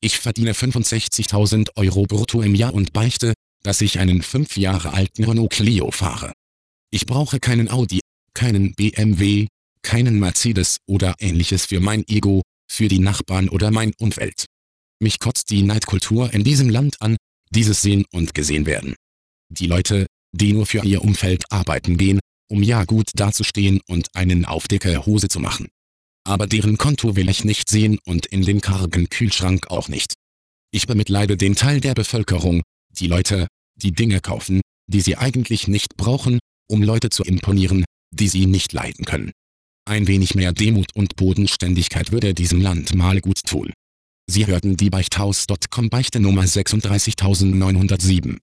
Ich verdiene 65.000 Euro brutto im Jahr und beichte, dass ich einen 5 Jahre alten Renault Clio fahre. Ich brauche keinen Audi, keinen BMW, keinen Mercedes oder ähnliches für mein Ego, für die Nachbarn oder mein Umfeld. Mich kotzt die Neidkultur in diesem Land an, dieses Sehen und Gesehen werden. Die Leute, die nur für ihr Umfeld arbeiten gehen, um ja gut dazustehen und einen auf dicke Hose zu machen. Aber deren Konto will ich nicht sehen und in den kargen Kühlschrank auch nicht. Ich bemitleide den Teil der Bevölkerung, die Leute, die Dinge kaufen, die sie eigentlich nicht brauchen, um Leute zu imponieren, die sie nicht leiden können. Ein wenig mehr Demut und Bodenständigkeit würde diesem Land mal gut tun. Sie hörten die Beichthaus.com Beichte Nummer 36907.